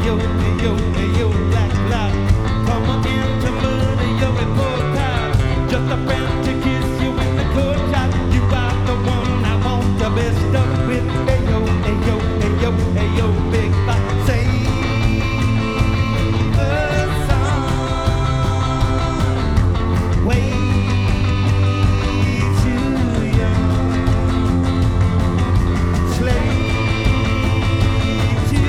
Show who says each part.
Speaker 1: hey yo, black cloud. Come on in to murder your report card. Just a friend to kiss you